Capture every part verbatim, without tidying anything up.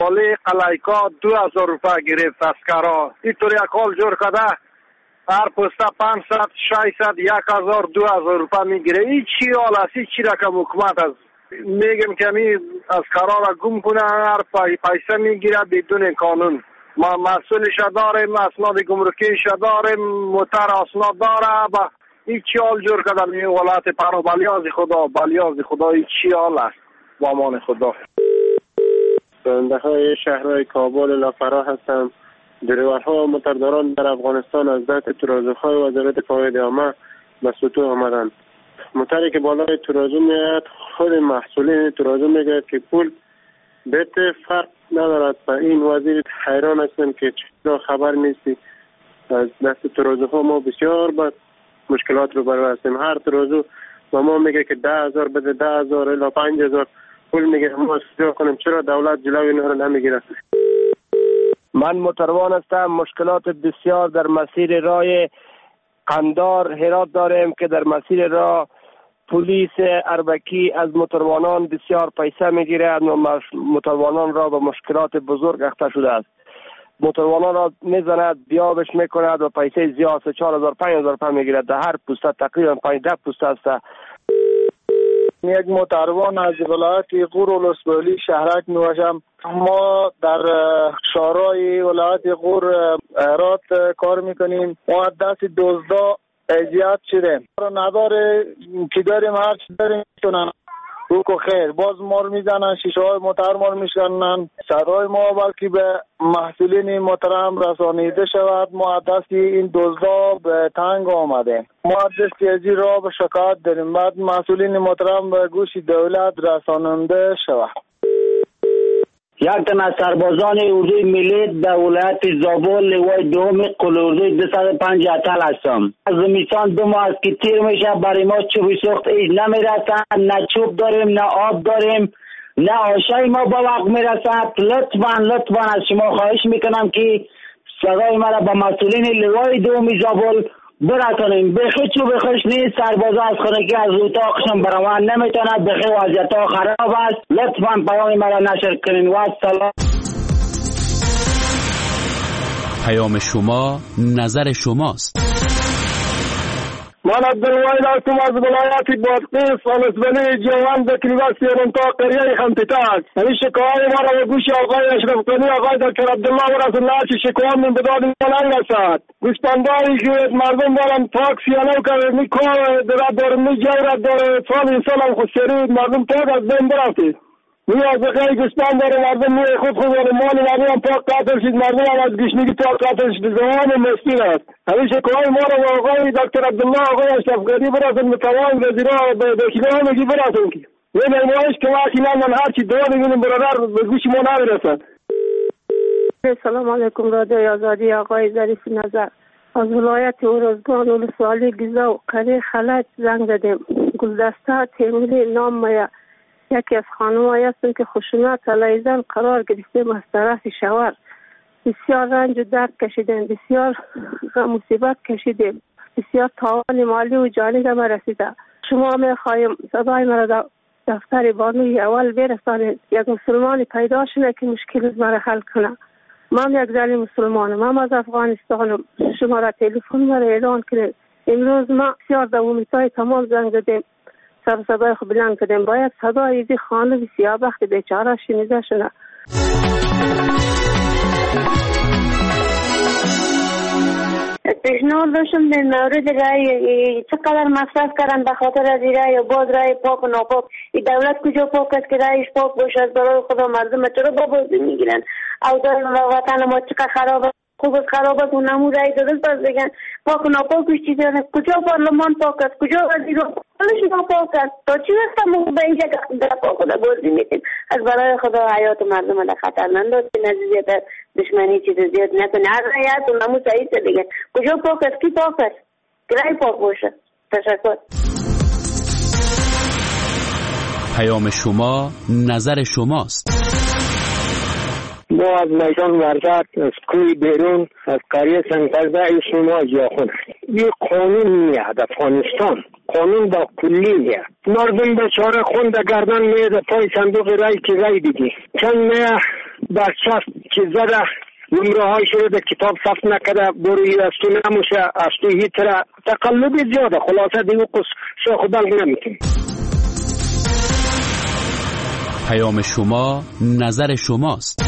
ساله قلیکا دو هزار روپه گرفت از کرا. اینطور یک حال جور کده هر پسته پانصد ششصد یک هزار دو هزار روپه میگیره. این چی حال است؟ این چی رقم حکومت است؟ میگم که می از کرا را گم کنه، هر پای پیسه میگیره بدون قانون. ما مسئولش داریم، اسناد گمرکیش داریم، موتر اسناد داره. با این چی حال جور کده می ولایت پرا بلیاز خدا بلیاز خدا این چی حال است؟ با امان خدا. راننده های شهرهای کابل لافرا هستم. دریورها و موترداران در افغانستان از دست ترازوهای وزارت فواید عامه به سطوح آمدند. موتری که بالای ترازو میاد خود محصولین ترازو میگه که پول بیت فرق ندارد. و این وزیر حیران هستم که چرا خبر نیستی. از دست ترازوها ما بسیار بد مشکلات رو برای هستیم. هر ترازو و ما میگه که ده هزار بده، ده هزار الا پنج هزار پول میگه. ما سیاه کنیم چرا دولت جلوی اینا رو نمیگیره؟ من موتروان هستم. مشکلات بسیار در مسیر راه قندار هرات داریم که در مسیر راه پلیس اربکی از موتروانان بسیار پیسه میگیرد و موتروانان را به مشکلات بزرگ اخته شده است. موتروانان را میزند، بیابش میکند و پیسه زیاد چهار هزار پنج هزار روپیه میگیرد. در هر پوسته تقریبا پنج ده پوسته است. یک موتروان از ولایت غور ولسوالی شهرک نوشم. ما در شورای ولایت غور هرات کار میکنیم. ما دست دزدا اذیت شدیم. نداره که داریم هر چی داریم میتونن روکو خیر باز ما رو میزنن، شیشه های موتر ما رو میشکنن. صدای ما بلکه به محصولین محترم رسانیده شود. ما دست این دزدا به تنگ آمده. ما دست ازی را به شکایت داریم. بعد مسئولین محترم به گوش دولت رساننده شود. یک تن از سربازان اردوی ملی در ولایت زابل لوای دوم قل اردوی دویست و پنجاه اتل هستم. از زمستان دو ماه است که تیر میشه، برای ما چوب سوخت ایش نمیرسند. نه چوب داریم، نه آب داریم، نه آشای ما با وقت میرسد. لطفاً لطفاً از شما خواهش میکنم که صدای مرا به مسئولین لوای دوم زابل برسانیم. بخی چوب خوش نیست. سربازا از خانگی از اتاقشون برآمد نمیتوند. بخی وضعیت ها خراب است. لطفاً پیام مرا نشر کنین. و السلام. پیام شما نظر شماست. من عبدالوحید هستم از ولایت بادغیس ولسوالی جوان دکلیوه سیرونتا قریه خمتتاک. این شکایت ما را به گوش آقای اشرف غنی آقای دکتر عبدالله و رسول الله چه شکایت من به داد ما نرسد. گوشتنداری که مردم دارن تاک سیانو که می کار در داره می جورت داره سال انسان هم خود سرید مردم تاک از بین برفتید. می از بقیه گوشتان داره مردم می خود خود داره مال مردم هم پاک قاتل شد. مردم هم از گشنگی پاک قاتل شد. زمان مسکین است. همین شکایت ما را به آقای دکتر عبدالله آقای اشرف غنی برسن متوان وزیرا به دکیلان میگی برسن که یه نمایش که وقتی من هرچی دو بگیریم برادر به گوش ما نمیرسن. سلام علیکم رادیوی آزادی. آقای ظریف نظر از ولایت ارزگان ولسوالی گیزا و قریه خلج زنگ زدیم. گلدسته تیموری نام میا یکی از خانم‌هایی هستم که خشونت علیه زن قرار گرفتیم از طرف شوهر. بسیار رنج و درد کشیدیم، بسیار مصیبت کشیدیم، بسیار تاوان مالی و جانی ما رسیده. شما میخواهیم صدای مرا در دفتر بانوی اول برسانید. یک مسلمانی پیدا شده که مشکل مرا حل کنه. من یک زن مسلمانم، من از افغانستانم. شما را تلفن مرا اعلان کنید. امروز ما بسیار دومیتای تمام زنگ زدیم، سر صدای خود بلند کردیم. باید صدای ایزی خانه سیابخت بیچاره شنیده شده. پیشنهاد داشتم در مورد رای چقدر مصرف کردن به خاطر از رای یا باز رای پاک و ناپاک. این دولت کجا پاک است که رایش پاک باشه؟ از برای خدا مردم چرا با بازی میگیرن؟ اوضاع وطن ما چقدر خراب است. خوب است خراب است. اونمو رای دادن پس بگن پاک و ناپاکش چیزی است. کجا پارلمان پاک است؟ کجا وزیر حالش ناپاک است؟ تا چی است ما به اینجا در پاک و بازی میتیم؟ از برای خدا حیات مردم در خطر نندازید. نزدیت دشمنی چیز زیاد نکنه. هر رایت اونمو صحیح است دیگه. کجا پاک است؟ کی پاک است؟ رای پاک باشه. تشکر. پیام شما نظر شماست. ما از میدان ورزش، از کوی بیرون، از قریه سنگ‌پرده اسم ما جاخون. این قانون میاد افغانستان، قانون با کلی میاد. مردم بیچاره خون در گردن میاد پای صندوق رای که رای دیدی. چند میه برچسب که زده نمره های شده در کتاب ثبت نکرده بروی از تو نموشه از تو هیتره تقلبی زیاده. خلاصه دیگه قص شاخ و بلغ نمیتونی. پیام شما نظر شماست.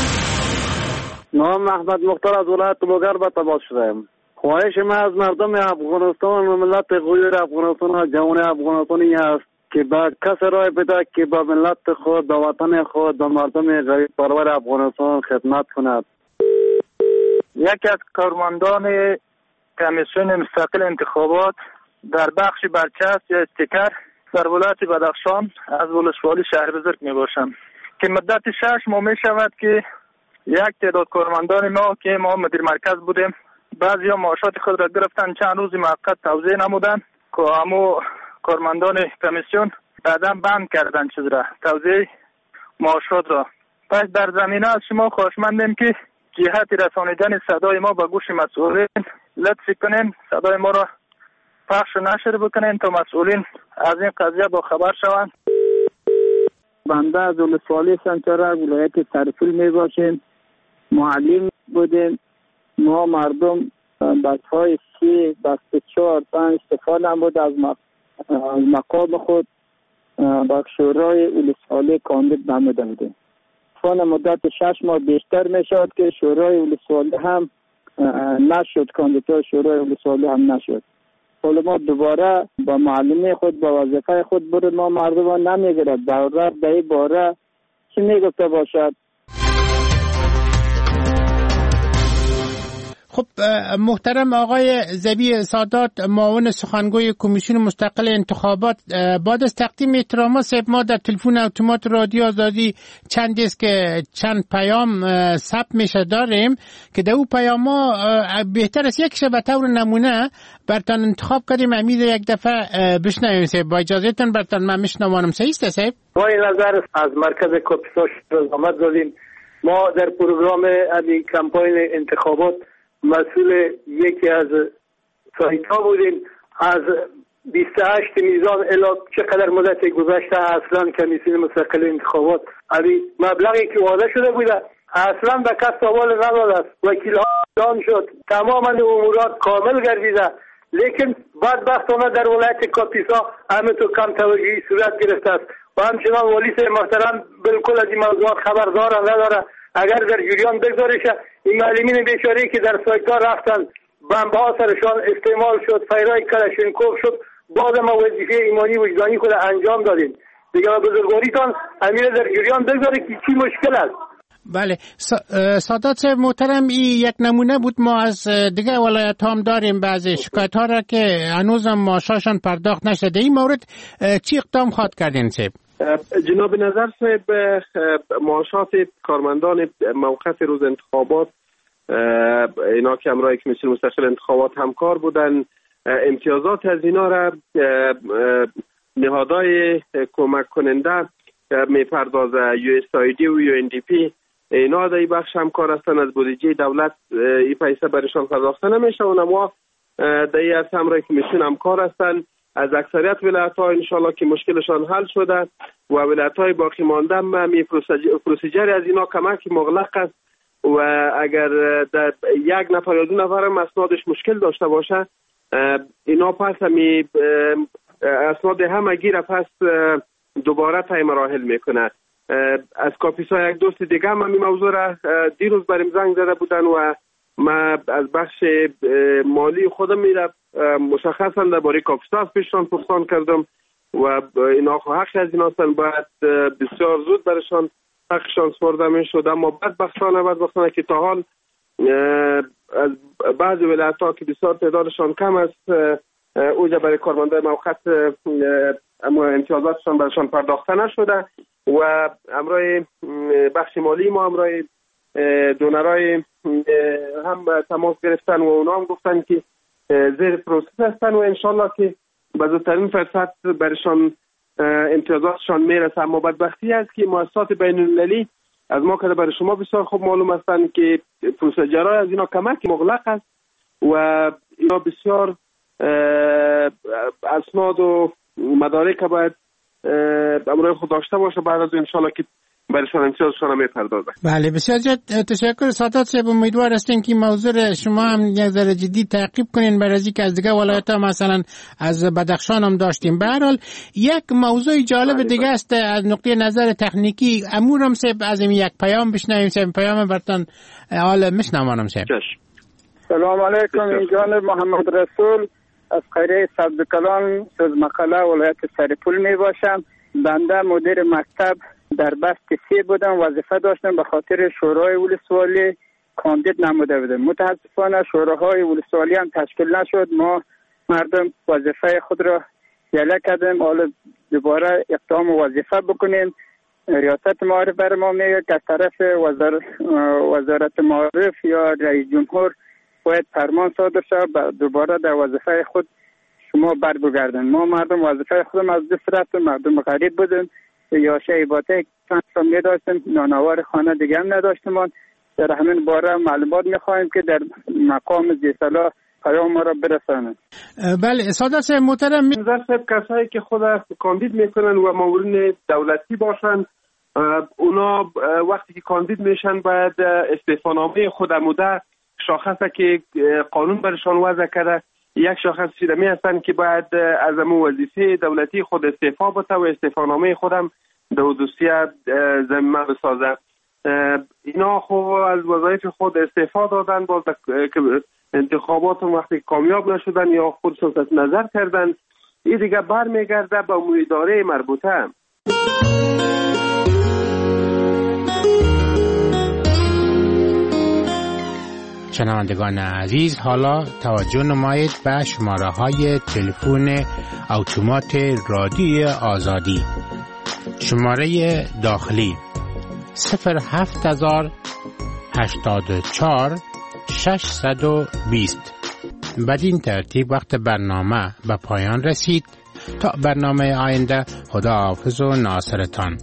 نام محمد مختار از ولایت بوگر به تماس شدم. خواهش من از مردم افغانستان و ملت غیر افغانستان و جوان افغانستان این است که با کس رای بده که با ملت خود، با وطن خود، با مردم غریب پرور افغانستان خدمت کند. یکی از کارمندان کمیسیون مستقل انتخابات در بخش برچسب یا استیکر در ولایت بدخشان از ولسوالی شهر بزرگ می باشم که مدت شش ماه می شود که یک تعداد کارمندان ما که ما مدیر مرکز بودیم بعضی ها معاشات خود را گرفتن، چند روز موقت توزیع نمودن که همو کارمندان کمیسیون بعدا بند کردن چیز را توزیع معاشات را. پس در زمینه از شما خواهشمندیم که جهت رسانیدن صدای ما به گوش مسئولین لطفی کنین، صدای ما را پخش و نشر بکنین تا مسئولین از این قضیه با خبر شوند. بنده از ولسوالی سنچاره ولایت سرپل می باشیم. معلم بودیم. ما مردم بچه های سی بسته چهار پنج استفاده نمود از مقام خود با شورای ولسوالی کاندید نموده بودیم. فان مدت شش ماه بیشتر می شود که شورای ولسوالی هم نشد، کاندیدای شورای ولسوالی هم نشد. حالا ما دوباره با معلمی خود با وظیفه خود برد، ما مردم نمیگرد دولت در این باره چی میگفته باشد. خب محترم آقای ذبیح سادات، معاون سخنگوی کمیسیون مستقل انتخابات، بعد از تقدیم احترامات صاحب ما در تلفن اتومات رادیو آزادی چند است که چند پیام ثبت میشه داریم که در او پیام ها بهتر است یک شب به طور نمونه برتان انتخاب کردیم امید یک دفعه بشنویم صاحب. با اجازهتون برتان من میشنوانم. صحیح است صاحب؟ با این نظر از مرکز کاپیساش رزامت دادیم. ما در پروگرام امی کمپاین انتخابات مسئول یکی از سایت ها بودیم. از بیست و هشت میزان الی چقدر مدت گذشته اصلا کمیسیون مستقل انتخابات علی مبلغی که وعده شده بوده اصلا به کس سوال نداده است. وکیل ها اعلام شد، تماما امورات کامل گردیده، لیکن بدبختانه در ولایت کاپیسا همینطور کم توجهی صورت گرفته است و همچنان والی محترم بالکل از این موضوعات خبردار نداره. اگر در جریان بگذارشه این معلمین بیچاره که در سایت ها رفتن بمب ها سرشان استعمال شد، فیرای کلاشینکوف شد، بعد ما وظیفه ایمانی وجدانی خود انجام دادیم. دیگه بزرگواریتان امیر در جریان بگذاره که چی مشکل است. بله سادات صاحب محترم، این یک نمونه بود. ما از دیگه ولایت هم داریم بعضی شکایت ها را که هنوز هم معاششان پرداخت نشده. این مورد چی اقدام خواهد کردین صاحب؟ جناب نظر صاحب، معاشات کارمندان موقت روز انتخابات اینا که همراه کمیسیون مستقل انتخابات همکار بودن، امتیازات از اینا را نهادهای کمک کننده میپردازه، یو اس آی دی و یو ان دی پی اینا در این بخش همکار هستن. از بودجه دولت این پیسه برشان پرداخته نمیشه و ما در این از همراه کمیسیون همکار هستن. از اکثریت ولایت‌ها انشالله که مشکلشان حل شده و ولایت‌های باقی مانده هم پروسیجر از اینا کمک مغلق است و اگر در یک نفر یا دو نفر هم اسنادش مشکل داشته باشه اینا پس همی اسناد همه گیره پس دوباره تای مراحل میکنه. از کاپیسا یک دوست دیگه هم این موضوع را دیروز بریم زنگ زده بودن و ما از بخش مالی خودم میره مشخصا درباره کاپیسا از پیششان پرسان کردم و اینا حق از اینا هستن، باید بسیار زود برشان حقشان سپرده میشد. اما بدبختانه بدبختانه که تا حال از بعضی ولایت‌ها که بسیار تعدادشان کم است اوجا برای کارمندان موقت اما امتیازاتشان برشان پرداخته نشده و امرای بخش مالی ما امرای دونرای هم تماس گرفتن و اونا هم گفتن که زیر پروسس هستن و انشالله که به زودترین فرصت برشان امتیازاتشان میرسه. اما بدبختی است که مؤسسات بین المللی از ما که برای شما بسیار خوب معلوم هستند که پروسیجرهای از اینا کمک مغلق است و اینا بسیار اسناد و مدارک باید امروز خود داشته باشه. بعد از انشالله که برایشان امتیازشان میپردازه. بله بسیار تشکر سادات صاحب. امیدوار هستیم که موضوع شما هم یک ذره جدی تعقیب کنین برای اینکه از دیگه ولایت‌ها مثلا از بدخشان هم داشتیم. به هر حال یک موضوع جالب دیگه است از نقطه نظر تکنیکی. امورم صاحب از این یک پیام بشنویم. صاحب پیام برتون حال میشنوانم صاحب. سلام علیکم. این جانب محمد رسول از قریه سبزکلان سوز مقاله ولایت سرپول می باشم. بنده مدیر مکتب در بست سی بودم، وظیفه داشتم به خاطر شورای ولسوالی کاندید نموده بودم. متاسفانه شوراهای ولسوالی هم تشکیل نشد. ما مردم وظیفه خود را یله کردیم، حالا دوباره اقدام وظیفه بکنیم. ریاست معارف بر ما میگه که از طرف وزارت, وزارت معارف یا رئیس جمهور باید فرمان صادر شد دوباره در وظیفه خود شما بر بگردن. ما مردم وظیفه خودم از دست رفتیم، مردم غریب بودیم یا شیباته چند تا می داشتیم، نانوار خانه دیگه هم نداشتیم. در همین باره معلومات میخواهیم که در مقام زیصلاح پیام ما را برسانند. بله سادات صاحب محترم، نظر صاحب کسایی که خود کاندید میکنن و مامورین دولتی باشن، اونا وقتی که کاندید میشن باید استعفانامه خود مده شاخصه که قانون برشان وضع کرده، یک شاخص چیدمی هستن که باید از امو وظیفه دولتی خود استعفا بده و استعفانامه خودم در حدوثیت زمینه بسازه. اینا خب از وظایف خود استعفا دادن، باز که انتخابات وقتی کامیاب نشدن یا خودشون تحت نظر کردن، این دیگه برمیگرده به امور اداره مربوطه. شنوندگان عزیز، حالا توجه نمایید به شماره های تلفن اتومات رادیوی آزادی. شماره داخلی صفر هفت هزار هشتاد و چهار ششصد و بیست. بدین ترتیب وقت برنامه به پایان رسید. تا برنامه آینده، خدا حافظ و ناصرتان.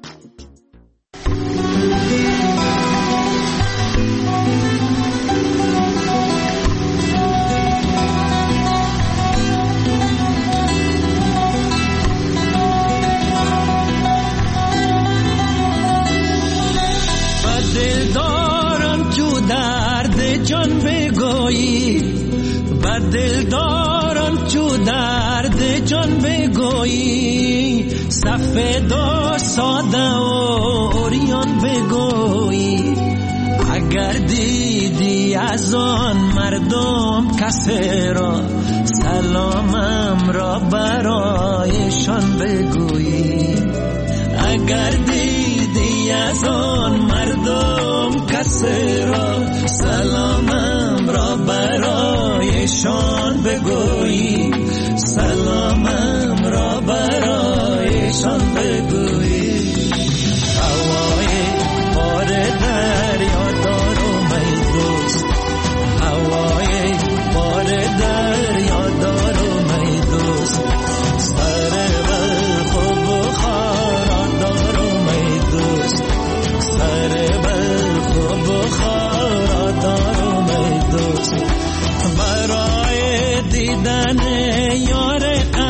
جان بگویی و دل دارم چو درد جان بگویی، سفید و ساده و اوریان بگویی. اگر دیدی از آن مردم کسی را، سلامم را برایشان بگویی. اگر دیدی از آن مردم کسی را، سلامم را برایشان بگویی. سلامم را برایشان بگویی. هوای بار دریا دارم ای دوست، هوای بار دریا دارم ای دوست. سر بلخ و بخارا دارم ای دوست، سر بلخ و بخارا دارم ای دوست. برای دیدن یار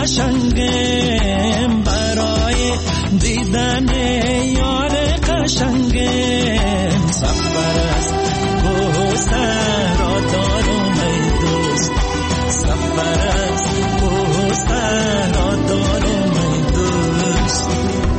قشنگم، برای دیدن یار قشنگم، سفر از کوهسترا دارم ای دوست، سفر از کوهسترا دارم ای دوست.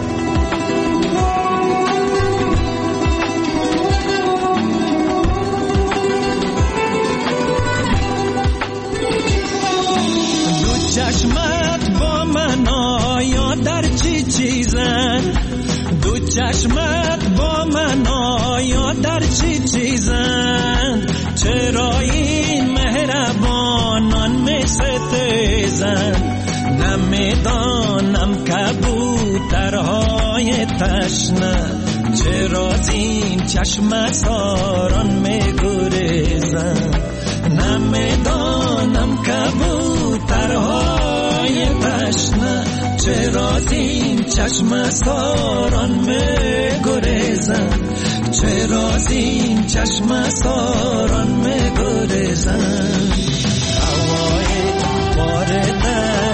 چشمت با من آیا در چی چیزن، دو چشمت با من آیا در چی چیزن، چرا این مهربانان می ستیزن. نمیدانم کبوترهای تشنه چرا این چشمت ساران می گریزن. نمیدانم کبوترهای تشنه چرا این چشم ساران می گریزن، چرا از این چشم ساران می گریزن. هوای بارده